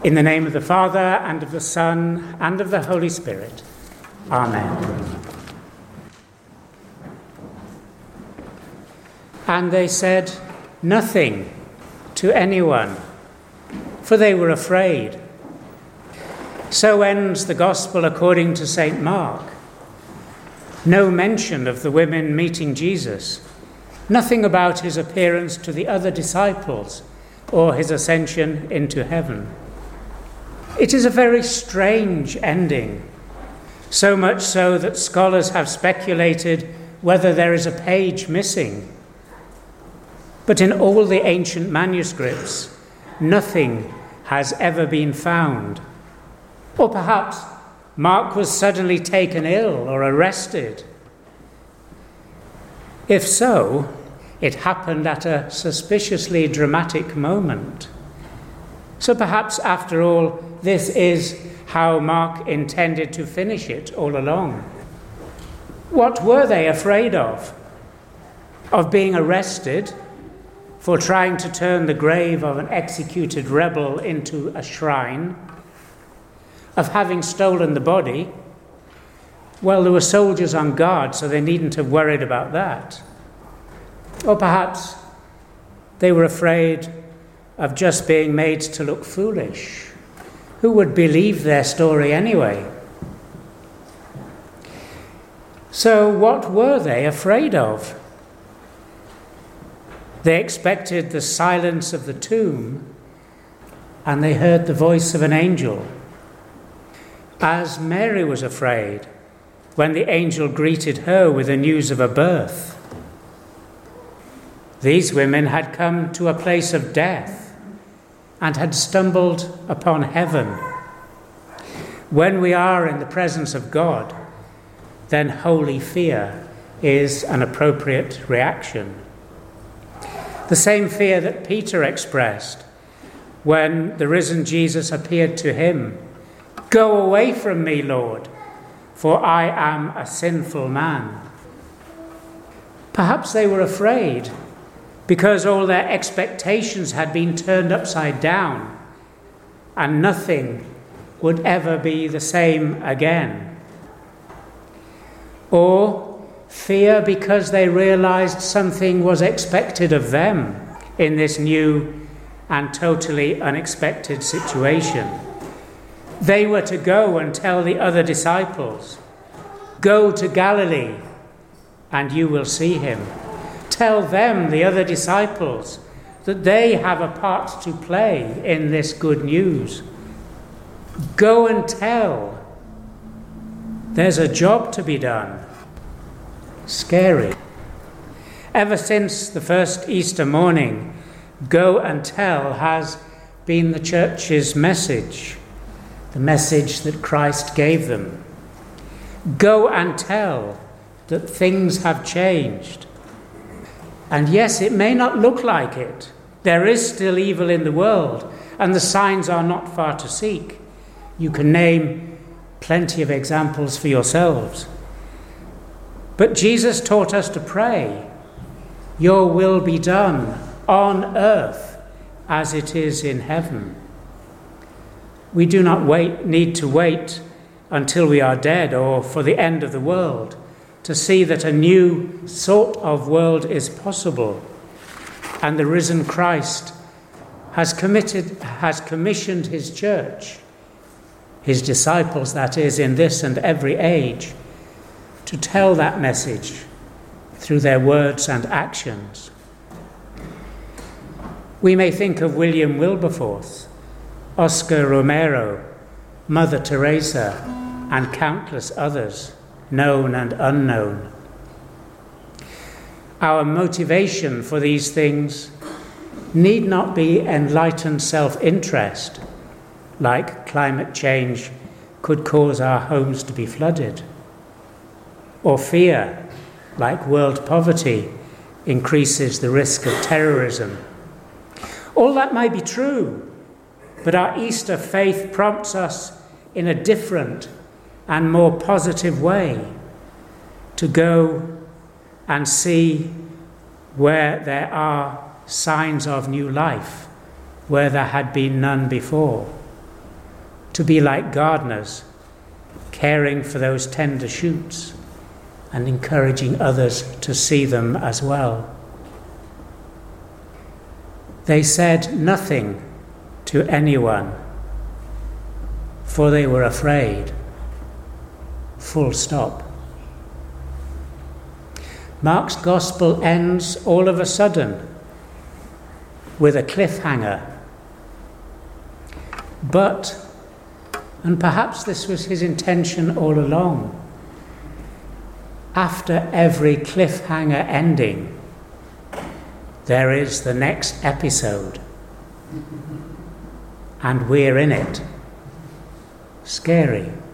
In the name of the Father, and of the Son, and of the Holy Spirit. Amen. And they said nothing to anyone, for they were afraid. So ends the Gospel according to St. Mark. No mention of the women meeting Jesus, nothing about his appearance to the other disciples or his ascension into heaven. It is a very strange ending, so much so that scholars have speculated whether there is a page missing. But in all the ancient manuscripts, nothing has ever been found. Or perhaps Mark was suddenly taken ill or arrested. If so, it happened at a suspiciously dramatic moment. So perhaps, after all, this is how Mark intended to finish it all along. What were they afraid of? Of being arrested for trying to turn the grave of an executed rebel into a shrine? Of having stolen the body? Well, there were soldiers on guard, so they needn't have worried about that. Or perhaps they were afraid of just being made to look foolish. Who would believe their story anyway? So what were they afraid of? They expected the silence of the tomb, and they heard the voice of an angel. As Mary was afraid when the angel greeted her with the news of a birth. These women had come to a place of death and had stumbled upon heaven. When we are in the presence of God, then holy fear is an appropriate reaction. The same fear that Peter expressed when the risen Jesus appeared to him. "Go away from me, Lord, for I am a sinful man." Perhaps they were afraid because all their expectations had been turned upside down and nothing would ever be the same again. Or fear because they realized something was expected of them in this new and totally unexpected situation. They were to go and tell the other disciples, "Go to Galilee and you will see him." Tell them, the other disciples, that they have a part to play in this good news. Go and tell. There's a job to be done. Scary. Ever since the first Easter morning, go and tell has been the church's message, the message that Christ gave them. Go and tell that things have changed. And yes, it may not look like it. There is still evil in the world, and the signs are not far to seek. You can name plenty of examples for yourselves. But Jesus taught us to pray, "Your will be done on earth as it is in heaven." We do not need to wait until we are dead or for the end of the world to see that a new sort of world is possible, and the risen Christ has commissioned his church, his disciples, that is, in this and every age, to tell that message through their words and actions. We may think of William Wilberforce, Oscar Romero, Mother Teresa, and countless others, known and unknown. Our motivation for these things need not be enlightened self-interest, like climate change could cause our homes to be flooded, or fear, like world poverty increases the risk of terrorism. All that may be true, but our Easter faith prompts us in a different and more positive way to go and see where there are signs of new life, where there had been none before. to be like gardeners, caring for those tender shoots and encouraging others to see them as well. They said nothing to anyone, for they were afraid. Full stop. Mark's Gospel ends all of a sudden with a cliffhanger. But, and perhaps this was his intention all along, after every cliffhanger ending, there is the next episode. And we're in it. Scary.